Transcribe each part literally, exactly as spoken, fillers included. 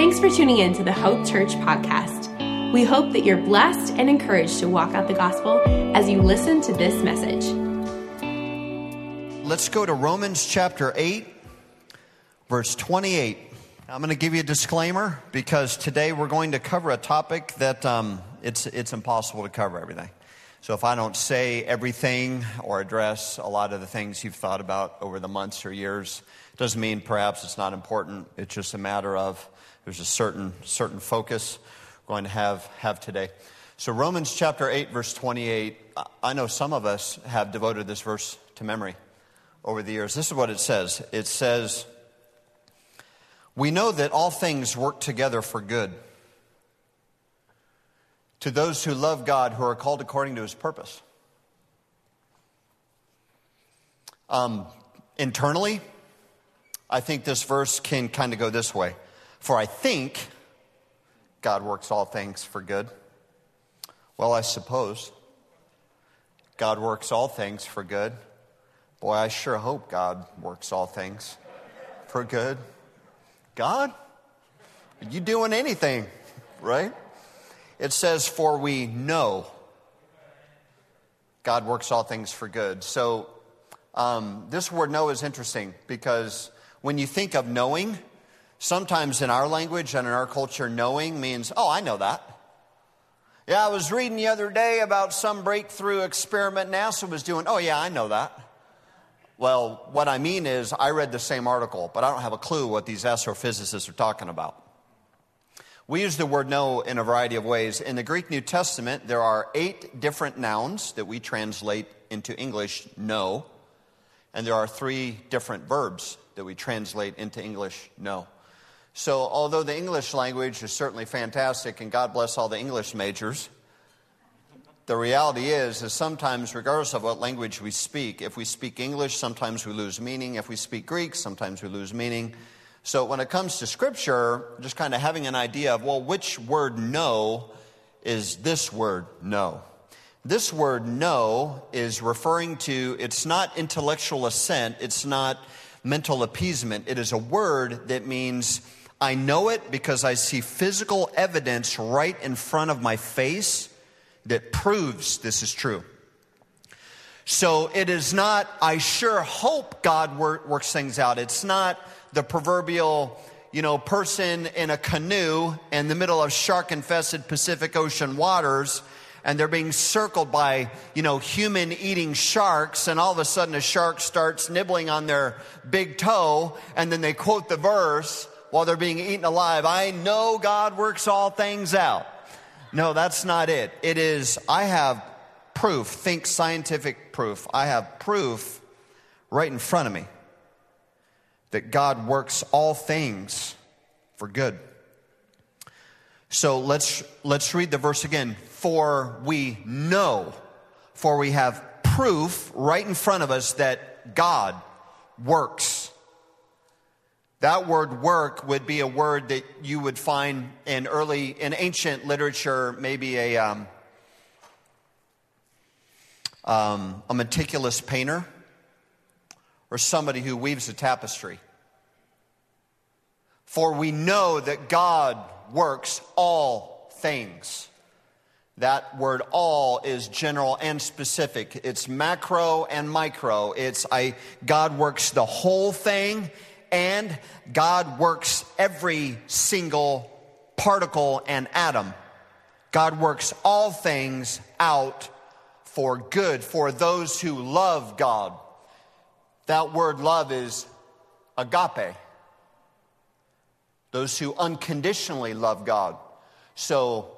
Thanks for tuning in to the Hope Church podcast. We hope that you're blessed and encouraged to walk out the gospel as you listen to this message. Let's go to Romans chapter eight, verse twenty-eight. I'm going to give you a disclaimer because today we're going to cover a topic that um, it's it's impossible to cover everything. So if I don't say everything or address a lot of the things you've thought about over the months or years, doesn't mean perhaps it's not important. It's just a matter of there's a certain certain focus we're going to have have today. So Romans chapter eight, verse twenty-eight. I know some of us have devoted this verse to memory over the years. This is what it says. It says, "We know that all things work together for good to those who love God, who are called according to His purpose." Um, internally, I think this verse can kind of go this way. For I think God works all things for good. Well, I suppose God works all things for good. Boy, I sure hope God works all things for good. God, are you doing anything, right? It says, for we know God works all things for good. So um, this word know is interesting because when you think of knowing, sometimes in our language and in our culture, knowing means, oh, I know that. Yeah, I was reading the other day about some breakthrough experiment NASA was doing. Oh, yeah, I know that. Well, what I mean is I read the same article, but I don't have a clue what these astrophysicists are talking about. We use the word know in a variety of ways. In the Greek New Testament, there are eight different nouns that we translate into English know, and there are three different verbs that we translate into English know. So although the English language is certainly fantastic, and God bless all the English majors, the reality is, is sometimes, regardless of what language we speak, if we speak English, sometimes we lose meaning. If we speak Greek, sometimes we lose meaning. So when it comes to Scripture, just kind of having an idea of, well, which word know is this word know? This word know is referring to, it's not intellectual assent, it's not mental appeasement. It is a word that means I know it because I see physical evidence right in front of my face that proves this is true. So it is not, I sure hope God works things out. It's not the proverbial, you know, person in a canoe in the middle of shark-infested Pacific Ocean waters, and they're being circled by, you know, human-eating sharks, and all of a sudden a shark starts nibbling on their big toe, and then they quote the verse while they're being eaten alive. I know God works all things out. No, that's not it. It is, I have proof, think scientific proof. I have proof right in front of me that God works all things for good. So let's let's read the verse again. For we know, for we have proof right in front of us that God works. That word work would be a word that you would find in early, in ancient literature, maybe a um, um, a meticulous painter or somebody who weaves a tapestry. For we know that God works all things. That word all is general and specific. It's macro and micro. It's I God works the whole thing, and God works every single particle and atom. God works all things out for good for those who love God. That word love is agape. Those who unconditionally love God. So,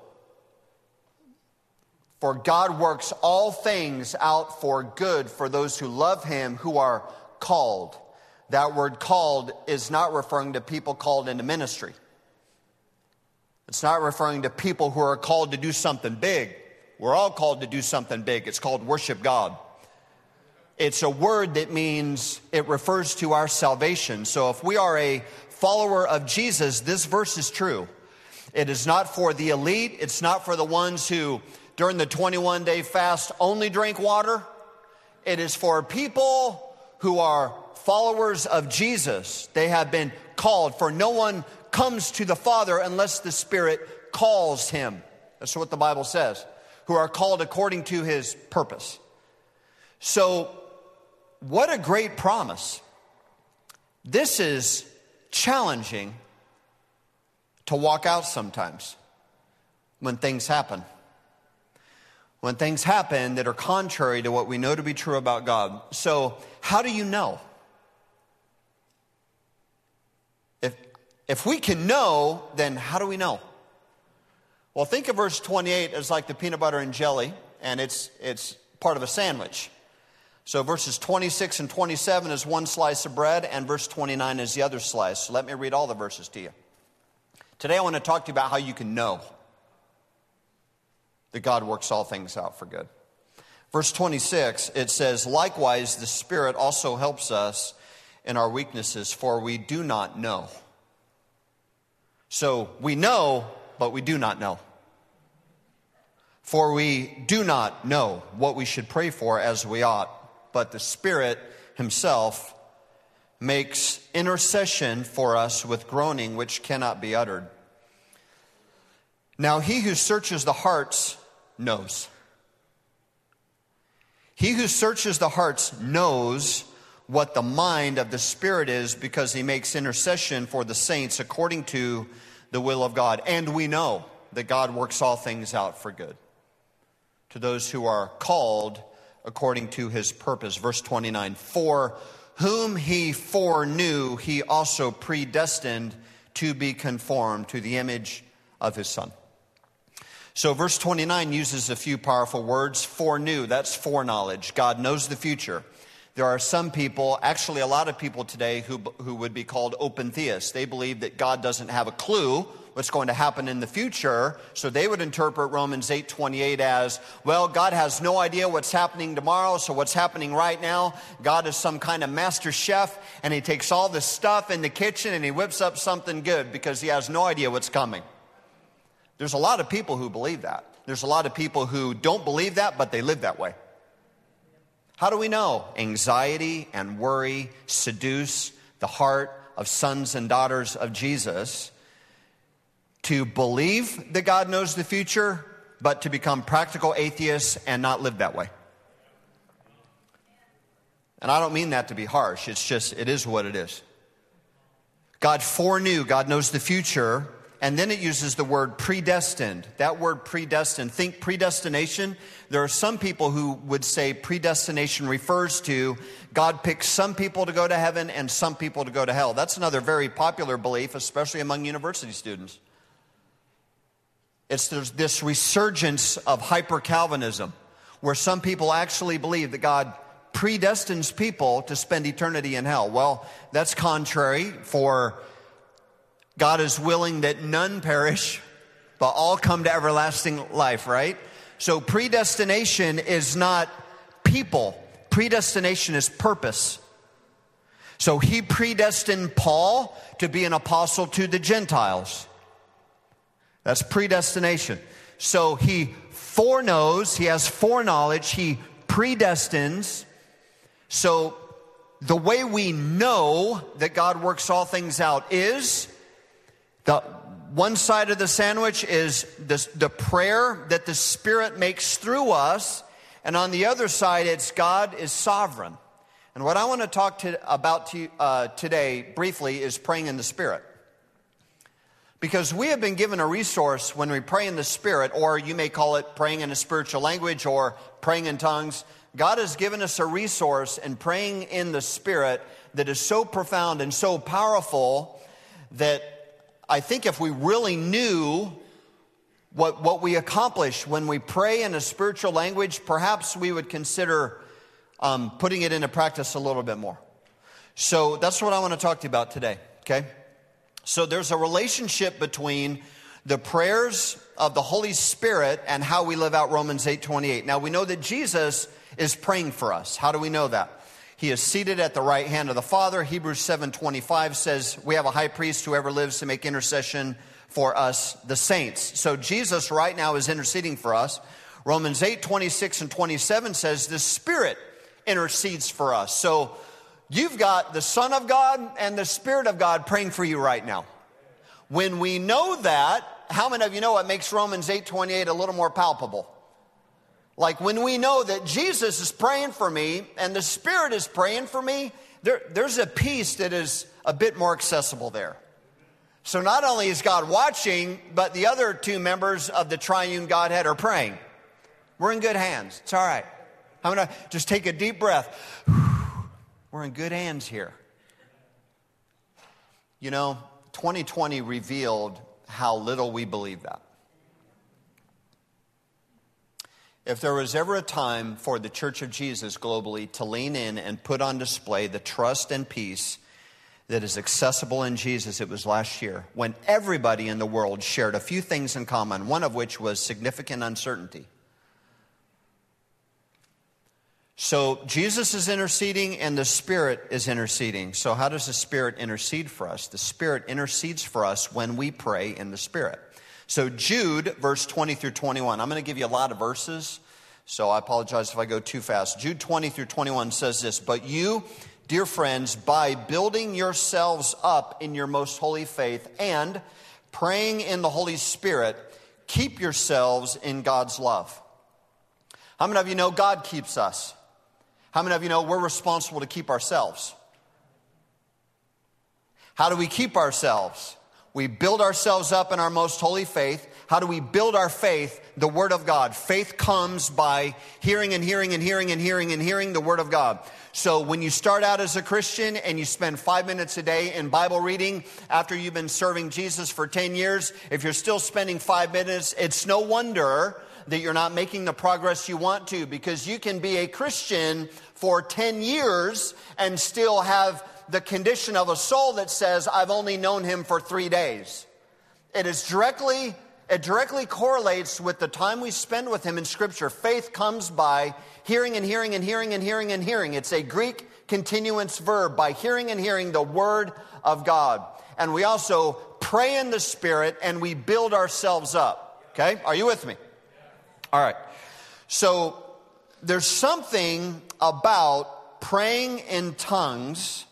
for God works all things out for good for those who love Him, who are called. That word called is not referring to people called into ministry. It's not referring to people who are called to do something big. We're all called to do something big. It's called worship God. It's a word that means it refers to our salvation. So if we are a follower of Jesus, this verse is true. It is not for the elite. It's not for the ones who, during the twenty-one day fast, only drink water. It is for people who are followers of Jesus. They have been called, for no one comes to the Father unless the Spirit calls him. That's what the Bible says. Who are called according to his purpose. So, what a great promise. This is challenging to walk out sometimes when things happen. When things happen that are contrary to what we know to be true about God. So, how do you know? If, if we can know, then how do we know? Well, think of verse twenty-eight as like the peanut butter and jelly, and it's it's part of a sandwich. So verses twenty-six and twenty-seven is one slice of bread, and verse twenty-nine is the other slice. So let me read all the verses to you. Today I want to talk to you about how you can know that God works all things out for good. Verse twenty-six, it says, likewise the Spirit also helps us in our weaknesses, for we do not know. So we know, but we do not know. For we do not know what we should pray for as we ought, but the Spirit himself makes intercession for us with groaning which cannot be uttered. Now he who searches the hearts knows. He who searches the hearts knows what the mind of the Spirit is, because he makes intercession for the saints according to the will of God. And we know that God works all things out for good to those who are called according to his purpose. Verse twenty-nine, for whom he foreknew, he also predestined to be conformed to the image of his Son. So verse twenty-nine uses a few powerful words. Foreknew, that's foreknowledge. God knows the future. There are some people, actually a lot of people today, who, who would be called open theists. They believe that God doesn't have a clue what's going to happen in the future. So they would interpret Romans eight twenty-eight as, well, God has no idea what's happening tomorrow, so what's happening right now, God is some kind of master chef, and he takes all this stuff in the kitchen and he whips up something good because he has no idea what's coming. There's a lot of people who believe that. There's a lot of people who don't believe that, but they live that way. How do we know? Anxiety and worry seduce the heart of sons and daughters of Jesus to believe that God knows the future, but to become practical atheists and not live that way. And I don't mean that to be harsh. It's just, it is what it is. God foreknew, God knows the future. And then it uses the word predestined. That word predestined, think predestination. There are some people who would say predestination refers to God picks some people to go to heaven and some people to go to hell. That's another very popular belief, especially among university students. It's there's this resurgence of hyper-Calvinism, where some people actually believe that God predestines people to spend eternity in hell. Well, that's contrary, for God is willing that none perish, but all come to everlasting life, right? So predestination is not people. Predestination is purpose. So he predestined Paul to be an apostle to the Gentiles. That's predestination. So he foreknows, he has foreknowledge, he predestines. So the way we know that God works all things out is, the one side of the sandwich is the, the prayer that the Spirit makes through us. And on the other side, it's God is sovereign. And what I want to talk to, about to, uh, today briefly is praying in the Spirit. Because we have been given a resource when we pray in the Spirit, or you may call it praying in a spiritual language or praying in tongues. God has given us a resource in praying in the Spirit that is so profound and so powerful that I think if we really knew what, what we accomplish when we pray in a spiritual language, perhaps we would consider um, putting it into practice a little bit more. So that's what I want to talk to you about today, okay? So there's a relationship between the prayers of the Holy Spirit and how we live out Romans eight twenty-eight. Now we know that Jesus is praying for us. How do we know that? He is seated at the right hand of the Father. Hebrews seven twenty-five says we have a high priest who ever lives to make intercession for us, the saints. So Jesus right now is interceding for us. Romans eight twenty-six and twenty-seven says the Spirit intercedes for us. So You've got the Son of God and the Spirit of God praying for you right now. When we know that, how many of you know it makes Romans eight twenty-eight a little more palpable? Like when we know that Jesus is praying for me and the Spirit is praying for me, there, there's a peace that is a bit more accessible there. So not only is God watching, but the other two members of the triune Godhead are praying. We're in good hands. It's all right. I'm going to just take a deep breath. We're in good hands here. You know, twenty twenty revealed how little we believe that. If there was ever a time for the Church of Jesus globally to lean in and put on display the trust and peace that is accessible in Jesus, it was last year, when everybody in the world shared a few things in common, one of which was significant uncertainty. So Jesus is interceding and the Spirit is interceding. So how does the Spirit intercede for us? The Spirit intercedes for us when we pray in the Spirit. So Jude, verse twenty through twenty-one. I'm going to give you a lot of verses, so I apologize if I go too fast. Jude twenty through twenty-one says this, "But you, dear friends, by building yourselves up in your most holy faith and praying in the Holy Spirit, keep yourselves in God's love." How many of you know God keeps us? How many of you know we're responsible to keep ourselves? How do we keep ourselves? We build ourselves up in our most holy faith. How do we build our faith? The Word of God. Faith comes by hearing and hearing and hearing and hearing and hearing the Word of God. So when you start out as a Christian and you spend five minutes a day in Bible reading after you've been serving Jesus for ten years, if you're still spending five minutes, it's no wonder that you're not making the progress you want to, because you can be a Christian for ten years and still have the condition of a soul that says, I've only known him for three days. It is directly, it directly correlates with the time we spend with him in Scripture. Faith comes by hearing and hearing and hearing and hearing and hearing. It's a Greek continuance verb, by hearing and hearing the Word of God. And we also pray in the Spirit and we build ourselves up. Okay? Are you with me? All right. So there's something about praying in tongues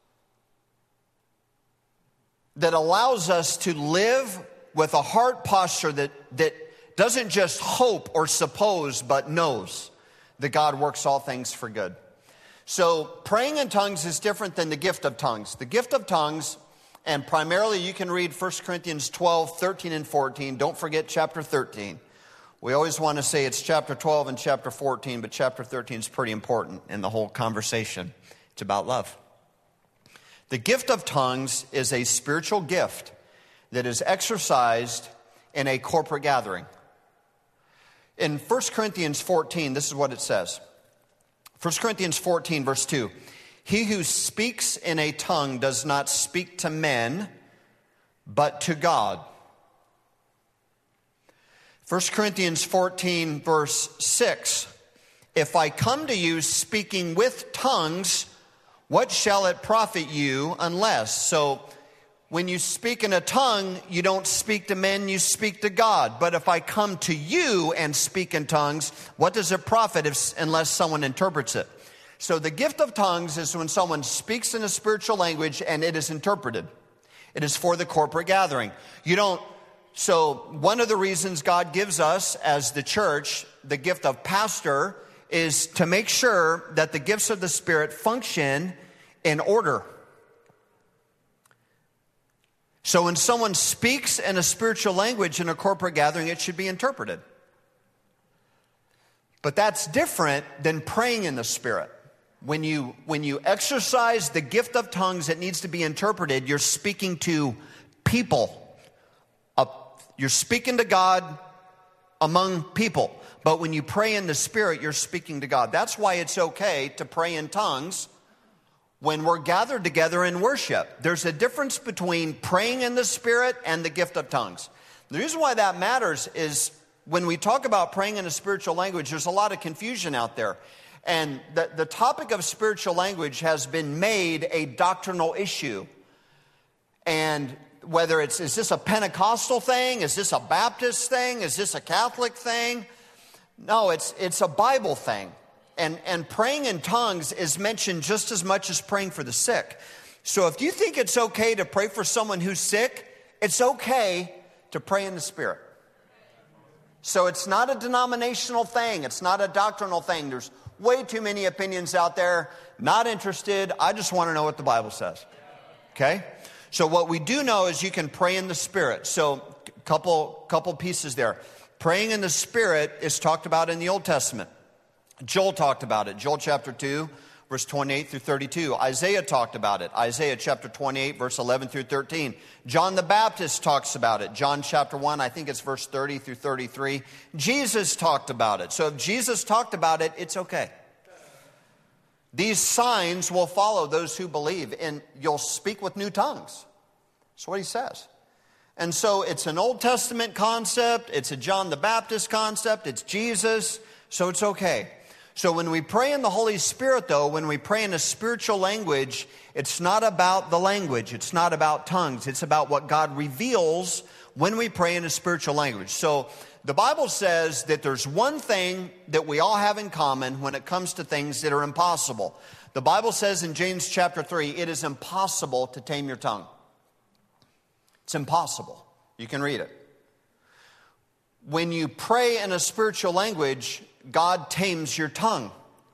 that allows us to live with a heart posture that, that doesn't just hope or suppose, but knows that God works all things for good. So praying in tongues is different than the gift of tongues. The gift of tongues, and primarily you can read First Corinthians twelve, thirteen, and fourteen. Don't forget chapter thirteen. We always want to say it's chapter twelve and chapter fourteen, but chapter thirteen is pretty important in the whole conversation. It's about love. The gift of tongues is a spiritual gift that is exercised in a corporate gathering. In First Corinthians fourteen, this is what it says. First Corinthians fourteen, verse two. "He who speaks in a tongue does not speak to men, but to God." First Corinthians fourteen, verse six. "If I come to you speaking with tongues, what shall it profit you unless?" So when you speak in a tongue, you don't speak to men, you speak to God. But if I come to you and speak in tongues, what does it profit if, unless someone interprets it? So the gift of tongues is when someone speaks in a spiritual language and it is interpreted. It is for the corporate gathering. You don't. So one of the reasons God gives us as the church the gift of pastor is to make sure that the gifts of the Spirit function in order. So when someone speaks in a spiritual language in a corporate gathering, it should be interpreted. But that's different than praying in the Spirit. When you, when you exercise the gift of tongues that needs to be interpreted, you're speaking to people. Uh, you're speaking to God among people. But when you pray in the Spirit, you're speaking to God. That's why it's okay to pray in tongues when we're gathered together in worship. There's a difference between praying in the Spirit and the gift of tongues. The reason why that matters is when we talk about praying in a spiritual language, there's a lot of confusion out there. And the, the topic of spiritual language has been made a doctrinal issue. And whether it's, is this a Pentecostal thing? Is this a Baptist thing? Is this a Catholic thing? No, it's it's a Bible thing. And, and praying in tongues is mentioned just as much as praying for the sick. So if you think it's okay to pray for someone who's sick, it's okay to pray in the Spirit. So it's not a denominational thing. It's not a doctrinal thing. There's way too many opinions out there. Not interested. I just want to know what the Bible says. Okay? So what we do know is you can pray in the Spirit. So a couple, couple pieces there. Praying in the Spirit is talked about in the Old Testament. Joel talked about it. Joel chapter two, verse twenty-eight through thirty-two. Isaiah talked about it. Isaiah chapter twenty-eight, verse eleven through thirteen. John the Baptist talks about it. John chapter one, I think it's verse thirty through thirty-three. Jesus talked about it. So if Jesus talked about it, it's okay. These signs will follow those who believe, and you'll speak with new tongues. That's what he says. And so it's an Old Testament concept. It's a John the Baptist concept. It's Jesus. So it's okay. So when we pray in the Holy Spirit, though, when we pray in a spiritual language, it's not about the language. It's not about tongues. It's about what God reveals when we pray in a spiritual language. So the Bible says that there's one thing that we all have in common when it comes to things that are impossible. The Bible says in James chapter three, it is impossible to tame your tongue. It's impossible. You can read it. When you pray in a spiritual language, God tames your tongue.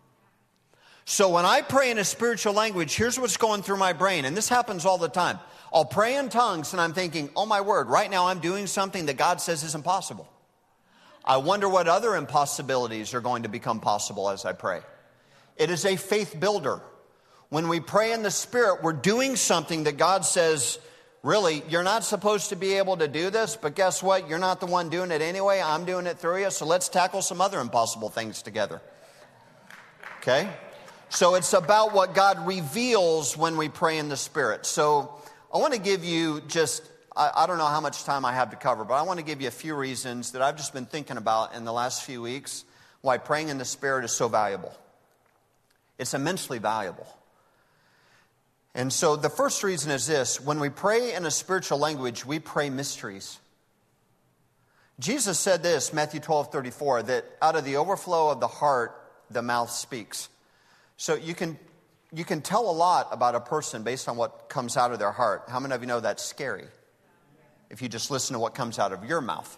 So when I pray in a spiritual language, here's what's going through my brain. And this happens all the time. I'll pray in tongues and I'm thinking, oh my word, right now I'm doing something that God says is impossible. I wonder what other impossibilities are going to become possible as I pray. It is a faith builder. When we pray in the Spirit, we're doing something that God says, really, you're not supposed to be able to do this, but guess what? You're not the one doing it anyway. I'm doing it through you, so let's tackle some other impossible things together. Okay? So it's about what God reveals when we pray in the Spirit. So I want to give you just, I, I don't know how much time I have to cover, but I want to give you a few reasons that I've just been thinking about in the last few weeks why praying in the Spirit is so valuable. It's immensely valuable. And so the first reason is this. When we pray in a spiritual language, we pray mysteries. Jesus said this, Matthew twelve thirty-four, that out of the overflow of the heart, the mouth speaks. So you can, you can tell a lot about a person based on what comes out of their heart. How many of you know that's scary? If you just listen to what comes out of your mouth.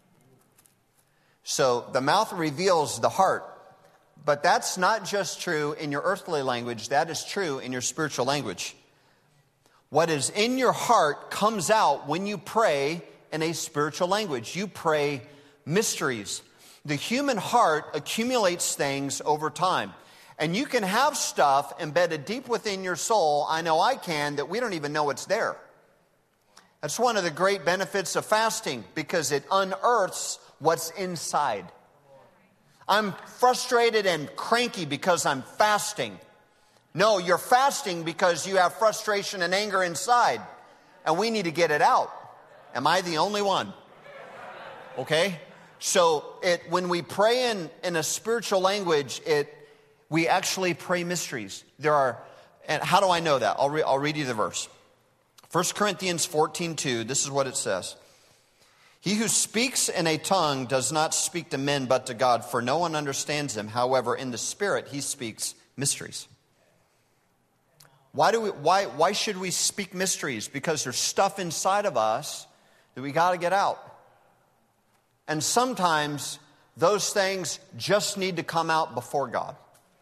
So the mouth reveals the heart. But that's not just true in your earthly language. That is true in your spiritual language. What is in your heart comes out when you pray in a spiritual language. You pray mysteries. The human heart accumulates things over time. And you can have stuff embedded deep within your soul, I know I can, that we don't even know it's there. That's one of the great benefits of fasting, because it unearths what's inside. I'm frustrated and cranky because I'm fasting. No, you're fasting because you have frustration and anger inside. And we need to get it out. Am I the only one? Okay? So it when we pray in, in a spiritual language, it we actually pray mysteries. There are, and how do I know that? I'll, re, I'll read you the verse. First Corinthians fourteen two, this is what it says. He who speaks in a tongue does not speak to men but to God, for no one understands him. However, in the Spirit he speaks mysteries. Why do we why why should we speak mysteries? Because there's stuff inside of us that we got to get out. And sometimes those things just need to come out before God.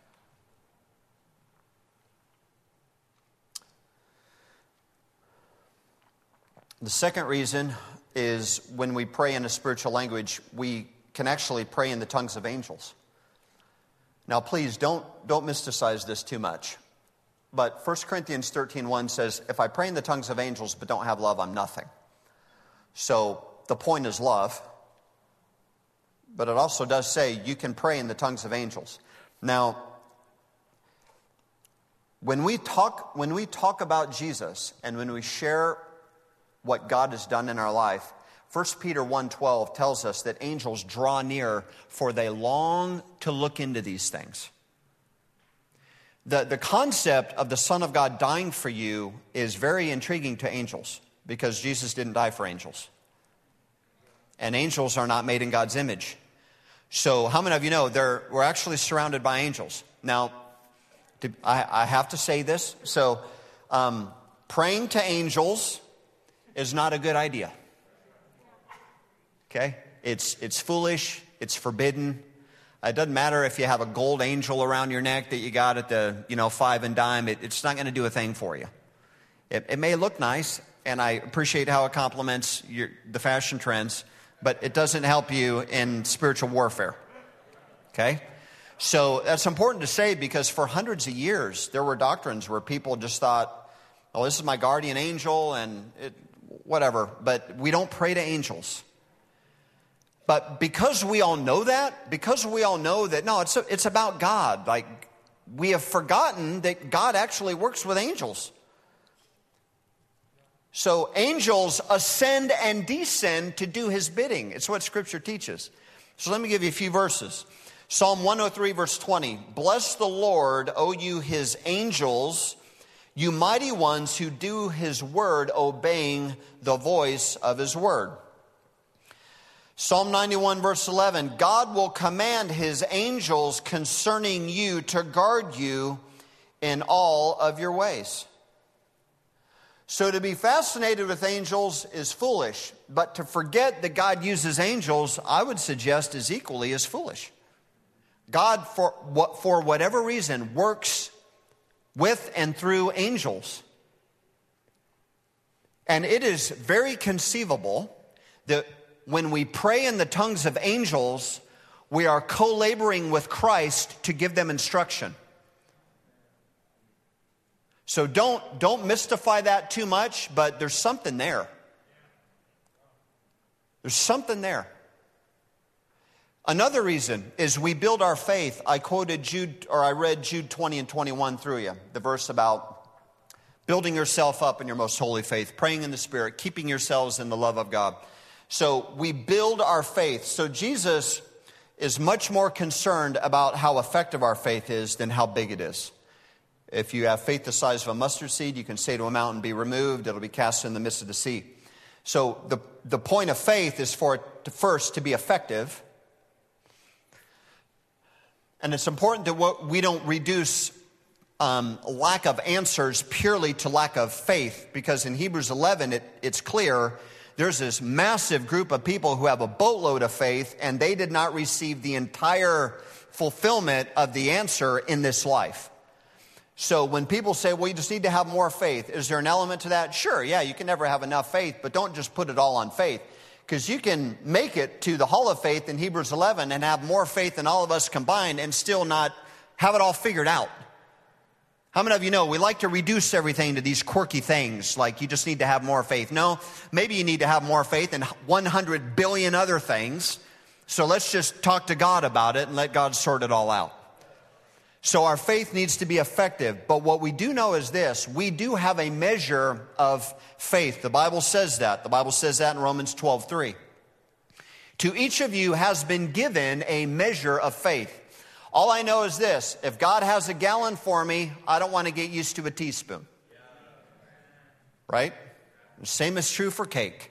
The second reason is when we pray in a spiritual language, we can actually pray in the tongues of angels. Now, please don't, don't mysticize this too much. But First Corinthians thirteen one says, if I pray in the tongues of angels but don't have love, I'm nothing. So the point is love. But it also does say you can pray in the tongues of angels. Now, when we talk, when we talk about Jesus and when we share what God has done in our life, First Peter one twelve tells us that angels draw near, for they long to look into these things. The, the concept of the Son of God dying for you is very intriguing to angels, because Jesus didn't die for angels. And angels are not made in God's image. So how many of you know there, we're actually surrounded by angels? Now, to, I, I have to say this. So um, praying to angels is not a good idea. Okay? It's, it's foolish. It's forbidden. It doesn't matter if you have a gold angel around your neck that you got at the, you know, five and dime. It, it's not going to do a thing for you. It, it may look nice, and I appreciate how it complements your, the fashion trends, but it doesn't help you in spiritual warfare. Okay? So that's important to say because for hundreds of years, there were doctrines where people just thought, oh, this is my guardian angel and it, whatever, but we don't pray to angels. But because we all know that, because we all know that, no, it's, a, it's about God. Like, we have forgotten that God actually works with angels. So angels ascend and descend to do his bidding. It's what Scripture teaches. So let me give you a few verses. Psalm one oh three, verse twenty. Bless the Lord, O you his angels, you mighty ones who do his word, obeying the voice of his word. Psalm ninety-one, verse eleven. God will command his angels concerning you to guard you in all of your ways. So to be fascinated with angels is foolish, but to forget that God uses angels, I would suggest, is equally as foolish. God, for what, for whatever reason, works with and through angels. And it is very conceivable that when we pray in the tongues of angels, we are co-laboring with Christ to give them instruction. So don't, don't mystify that too much, but there's something there. There's something there. Another reason is we build our faith. I quoted Jude, or I read Jude twenty and twenty-one through you. The verse about building yourself up in your most holy faith, praying in the Spirit, keeping yourselves in the love of God. So we build our faith. So Jesus is much more concerned about how effective our faith is than how big it is. If you have faith the size of a mustard seed, you can say to a mountain, be removed, it'll be cast in the midst of the sea. So the, the point of faith is for it to first to be effective. And it's important that we don't reduce um, lack of answers purely to lack of faith, because in Hebrews eleven, it, it's clear there's this massive group of people who have a boatload of faith, and they did not receive the entire fulfillment of the answer in this life. So when people say, well, you just need to have more faith, is there an element to that? Sure, yeah, you can never have enough faith, but don't just put it all on faith. Because you can make it to the hall of faith in Hebrews eleven and have more faith than all of us combined and still not have it all figured out. How many of you know we like to reduce everything to these quirky things, like you just need to have more faith? No, maybe you need to have more faith in one hundred billion other things. So let's just talk to God about it and let God sort it all out. So our faith needs to be effective. But what we do know is this: we do have a measure of faith. The Bible says that. The Bible says that in Romans twelve three. To each of you has been given a measure of faith. All I know is this: if God has a gallon for me, I don't want to get used to a teaspoon. Right? The same is true for cake.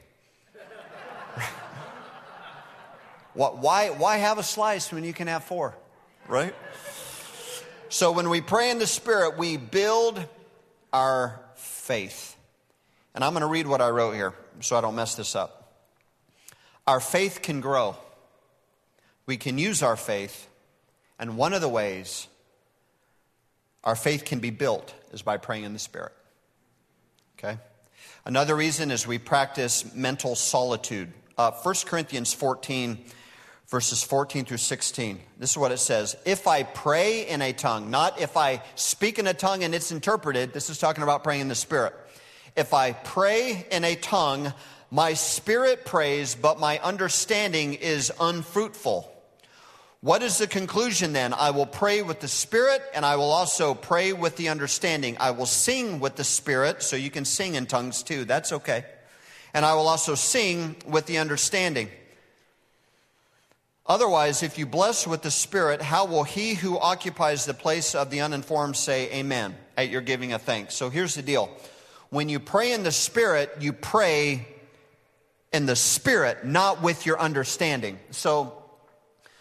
Why, why have a slice when you can have four? Right? So when we pray in the Spirit, we build our faith. And I'm going to read what I wrote here so I don't mess this up. Our faith can grow. We can use our faith. And one of the ways our faith can be built is by praying in the Spirit. Okay? Another reason is we practice mental solitude. Uh, First Corinthians fourteen, verses fourteen through sixteen. This is what it says. If I pray in a tongue, not if I speak in a tongue and it's interpreted. This is talking about praying in the Spirit. If I pray in a tongue, my spirit prays, but my understanding is unfruitful. What is the conclusion then? I will pray with the Spirit, and I will also pray with the understanding. I will sing with the Spirit, so you can sing in tongues too. That's okay. And I will also sing with the understanding. Otherwise, if you bless with the Spirit, how will he who occupies the place of the uninformed say amen at your giving of thanks? So here's the deal. When you pray in the Spirit, you pray in the Spirit, not with your understanding. So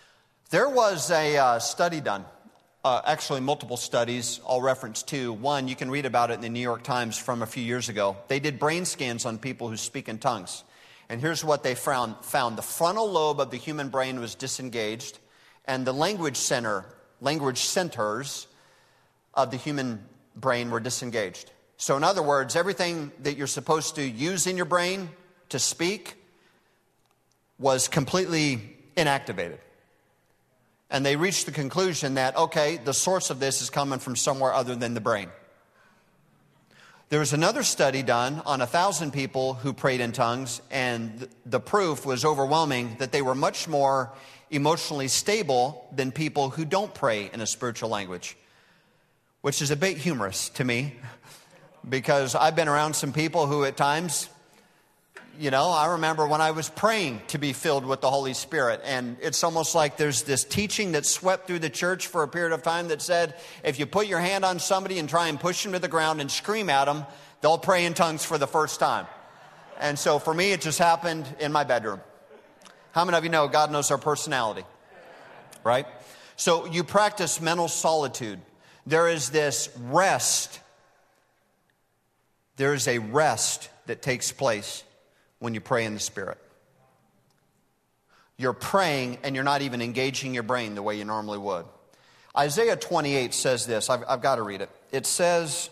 There was a uh, study done, uh, actually multiple studies, I'll reference two. One, you can read about it in the New York Times from a few years ago. They did brain scans on people who speak in tongues. And here's what they found. found. The frontal lobe of the human brain was disengaged, and the language center, language centers of the human brain were disengaged. So in other words, everything that you're supposed to use in your brain to speak was completely inactivated. And they reached the conclusion that, okay, the source of this is coming from somewhere other than the brain. There was another study done on a thousand people who prayed in tongues, and the proof was overwhelming that they were much more emotionally stable than people who don't pray in a spiritual language, which is a bit humorous to me, because I've been around some people who at times, you know, I remember when I was praying to be filled with the Holy Spirit, and it's almost like there's this teaching that swept through the church for a period of time that said, if you put your hand on somebody and try and push them to the ground and scream at them, they'll pray in tongues for the first time. And so for me, it just happened in my bedroom. How many of you know God knows our personality? Right? So you practice mental solitude. There is this rest. There is a rest that takes place when you pray in the Spirit. You're praying and you're not even engaging your brain the way you normally would. Isaiah twenty-eight says this. I've, I've got to read it. It says,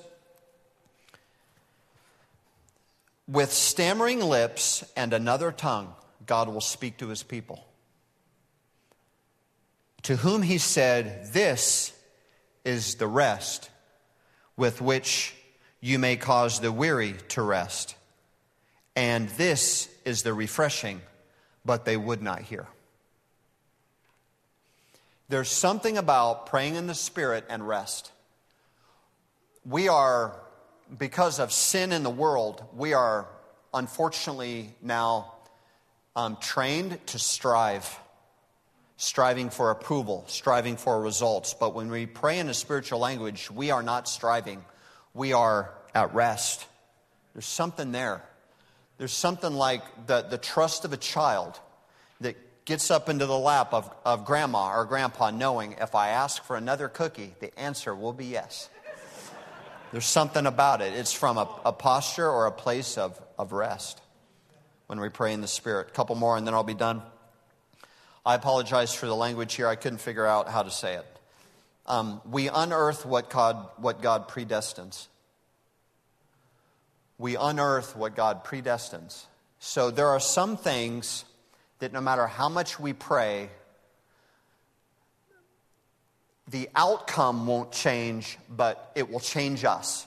with stammering lips and another tongue, God will speak to his people, to whom he said, this is the rest with which you may cause the weary to rest. And this is the refreshing, but they would not hear. There's something about praying in the Spirit and rest. We are, because of sin in the world, we are unfortunately now um, trained to strive. Striving for approval, striving for results. But when we pray in a spiritual language, we are not striving. We are at rest. There's something there. There's something like the, the trust of a child that gets up into the lap of, of grandma or grandpa, knowing if I ask for another cookie, the answer will be yes. There's something about it. It's from a, a posture or a place of, of rest when we pray in the Spirit. A couple more and then I'll be done. I apologize for the language here. I couldn't figure out how to say it. Um, we unearth what God, what God predestines. We unearth what God predestines. So there are some things that no matter how much we pray, the outcome won't change, but it will change us.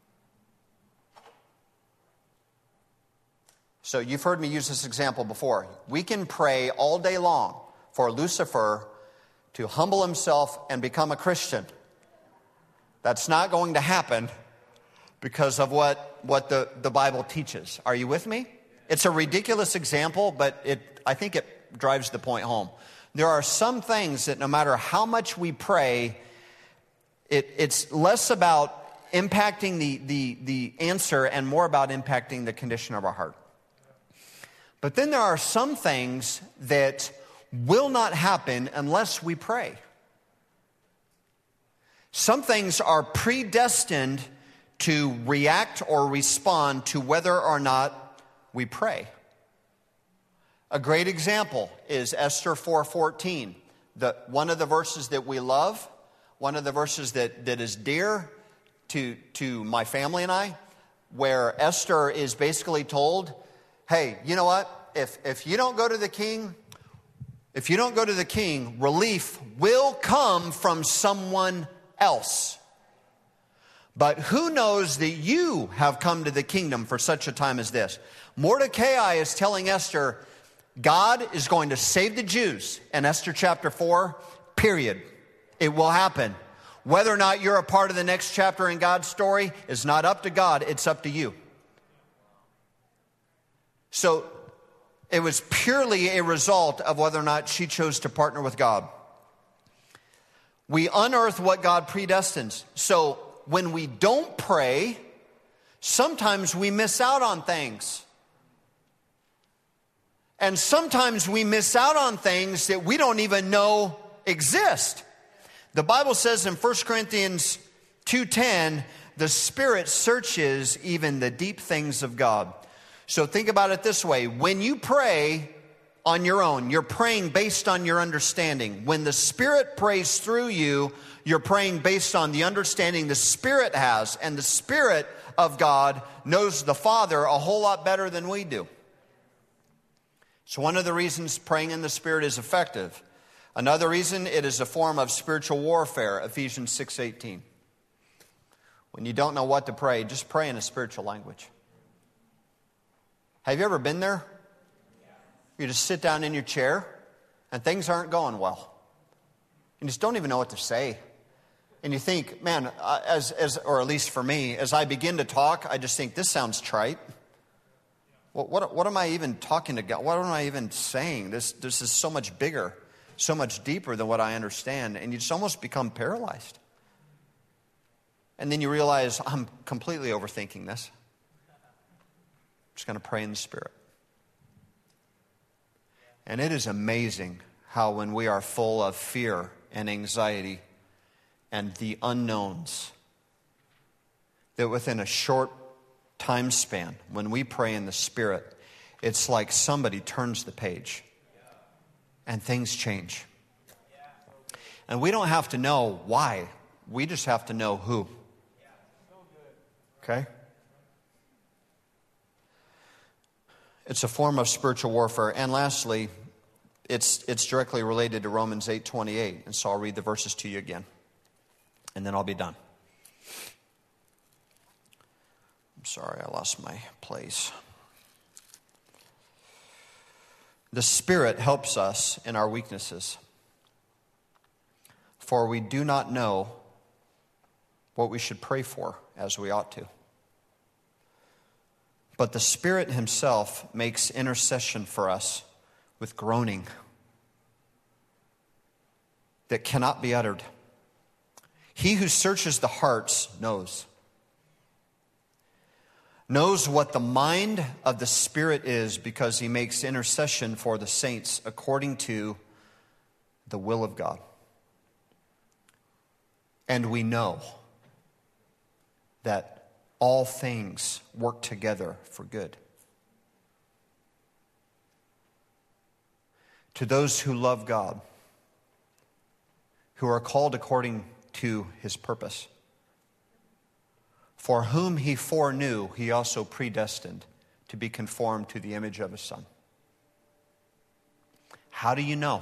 So you've heard me use this example before. We can pray all day long for Lucifer to humble himself and become a Christian. That's not going to happen because of what, what the, the Bible teaches. Are you with me? It's a ridiculous example, but it I think it drives the point home. There are some things that no matter how much we pray, it, it's less about impacting the, the, the answer and more about impacting the condition of our heart. But then there are some things that will not happen unless we pray. Some things are predestined to react or respond to whether or not we pray. A great example is Esther four fourteen. The, one of the verses that we love, one of the verses that, that is dear to, to my family and I, where Esther is basically told, hey, you know what? If, if you don't go to the king, if you don't go to the king, relief will come from someone else. But who knows that you have come to the kingdom for such a time as this? Mordecai is telling Esther, God is going to save the Jews in Esther chapter four, period. It will happen. Whether or not you're a part of the next chapter in God's story is not up to God, it's up to you. So it was purely a result of whether or not she chose to partner with God. We unearth what God predestines. So when we don't pray, sometimes we miss out on things. And sometimes we miss out on things that we don't even know exist. The Bible says in First Corinthians two ten, the Spirit searches even the deep things of God. So think about it this way. When you pray on your own, you're praying based on your understanding. When the Spirit prays through you, you're praying based on the understanding the Spirit has. And the Spirit of God knows the Father a whole lot better than we do. So one of the reasons praying in the Spirit is effective. Another reason, it is a form of spiritual warfare, Ephesians six eighteen. When you don't know what to pray, just pray in a spiritual language. Have you ever been there? You just sit down in your chair and things aren't going well. You just don't even know what to say. And you think, man, as, as or at least for me, as I begin to talk, I just think, this sounds trite. What, what, what am I even talking to God? What am I even saying? This, this is so much bigger, so much deeper than what I understand. And you just almost become paralyzed. And then you realize, I'm completely overthinking this. I'm just going to pray in the Spirit. And it is amazing how when we are full of fear and anxiety and the unknowns, that within a short time span, when we pray in the Spirit, it's like somebody turns the page and things change. And we don't have to know why. We just have to know who. Okay? It's a form of spiritual warfare. And lastly, it's it's directly related to Romans eight twenty-eight. And so I'll read the verses to you again. And then I'll be done. I'm sorry, I lost my place. The Spirit helps us in our weaknesses. For we do not know what we should pray for as we ought to. But the Spirit Himself makes intercession for us with groaning that cannot be uttered. He who searches the hearts knows. Knows what the mind of the Spirit is, because He makes intercession for the saints according to the will of God. And we know that all things work together for good to those who love God, who are called according to His purpose. For whom He foreknew, He also predestined to be conformed to the image of His Son. How do you know?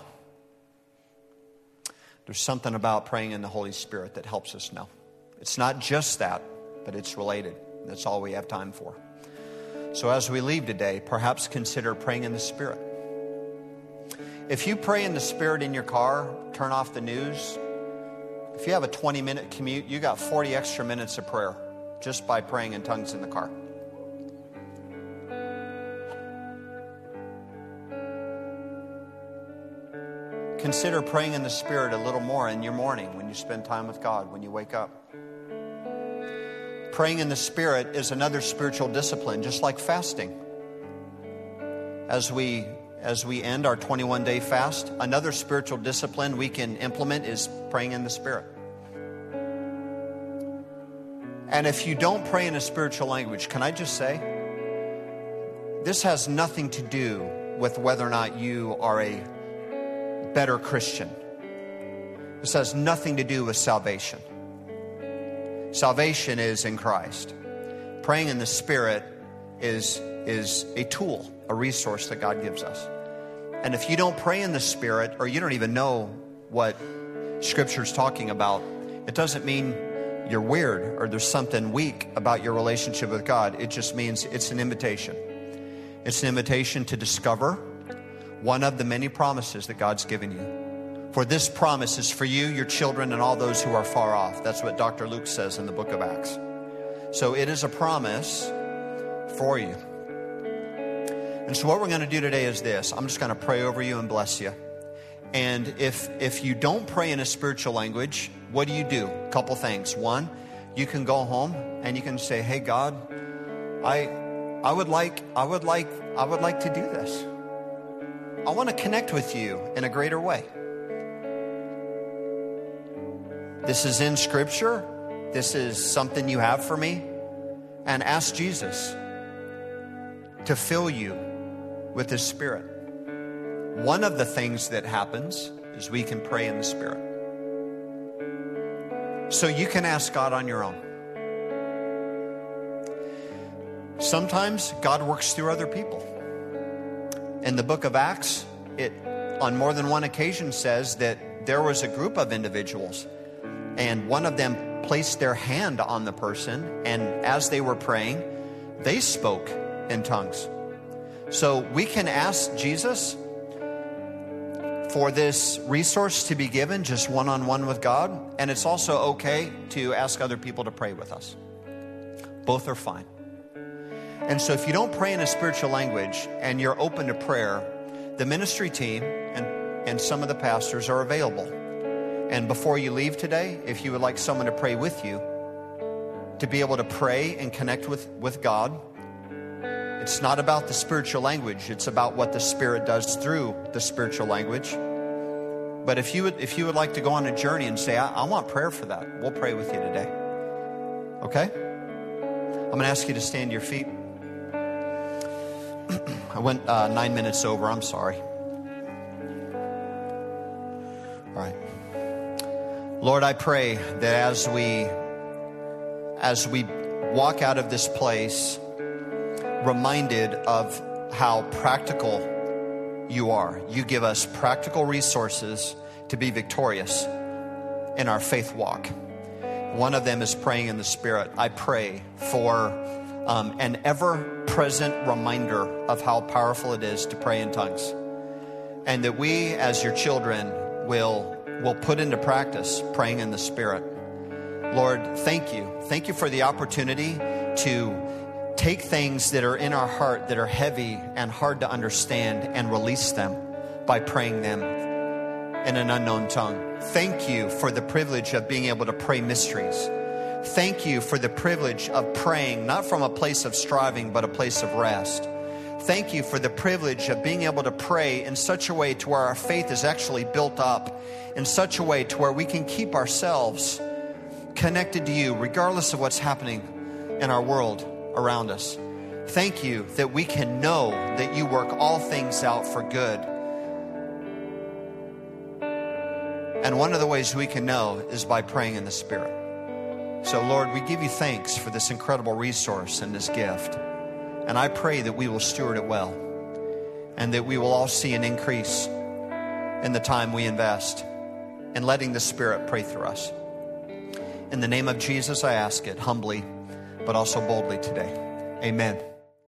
There's something about praying in the Holy Spirit that helps us know. It's not just that, but it's related. That's all we have time for. So as we leave today, perhaps consider praying in the Spirit. If you pray in the Spirit in your car, turn off the news. If you have a twenty-minute commute, you got forty extra minutes of prayer just by praying in tongues in the car. Consider praying in the Spirit a little more in your morning when you spend time with God, when you wake up. Praying in the Spirit is another spiritual discipline, just like fasting. As we as we end our twenty-one day fast, another spiritual discipline we can implement is praying in the Spirit. And if you don't pray in a spiritual language, can I just say, this has nothing to do with whether or not you are a better Christian. This has nothing to do with salvation. Salvation is in Christ. Praying in the Spirit is, is a tool, a resource that God gives us. And if you don't pray in the Spirit, or you don't even know what Scripture's talking about, it doesn't mean you're weird or there's something weak about your relationship with God. It just means it's an invitation. It's an invitation to discover one of the many promises that God's given you. For this promise is for you, your children, and all those who are far off. That's what Doctor Luke says in the book of Acts. So it is a promise for you. And so what we're going to do today is this. I'm just going to pray over you and bless you. And if if you don't pray in a spiritual language, what do you do? A couple things. One, you can go home and you can say, "Hey God, I I would like I would like I would like to do this. I want to connect with you in a greater way." This is in Scripture. This is something you have for me. And ask Jesus to fill you with His Spirit. One of the things that happens is we can pray in the Spirit. So you can ask God on your own. Sometimes God works through other people. In the book of Acts, it on more than one occasion says that there was a group of individuals, and one of them placed their hand on the person, and as they were praying, they spoke in tongues. So we can ask Jesus for this resource to be given just one-on-one with God, and it's also okay to ask other people to pray with us. Both are fine. And so if you don't pray in a spiritual language and you're open to prayer, the ministry team and, and some of the pastors are available. And before you leave today, if you would like someone to pray with you, to be able to pray and connect with, with God, it's not about the spiritual language. It's about what the Spirit does through the spiritual language. But if you would, if you would like to go on a journey and say, I, I want prayer for that, we'll pray with you today. Okay? I'm going to ask you to stand to your feet. I went uh, nine minutes over. I'm sorry. All right. Lord, I pray that as we as we walk out of this place, reminded of how practical you are. You give us practical resources to be victorious in our faith walk. One of them is praying in the Spirit. I pray for um, an ever-present reminder of how powerful it is to pray in tongues. And that we, as your children, will, will put into practice praying in the Spirit. Lord, thank you. Thank you for the opportunity to take things that are in our heart that are heavy and hard to understand and release them by praying them in an unknown tongue. Thank you for the privilege of being able to pray mysteries. Thank you for the privilege of praying, not from a place of striving, but a place of rest. Thank you for the privilege of being able to pray in such a way to where our faith is actually built up, in such a way to where we can keep ourselves connected to you, regardless of what's happening in our world around us. Thank you that we can know that you work all things out for good. And one of the ways we can know is by praying in the Spirit. So, Lord, we give you thanks for this incredible resource and this gift. And I pray that we will steward it well, and that we will all see an increase in the time we invest in letting the Spirit pray through us. In the name of Jesus, I ask it humbly, but also boldly today. Amen.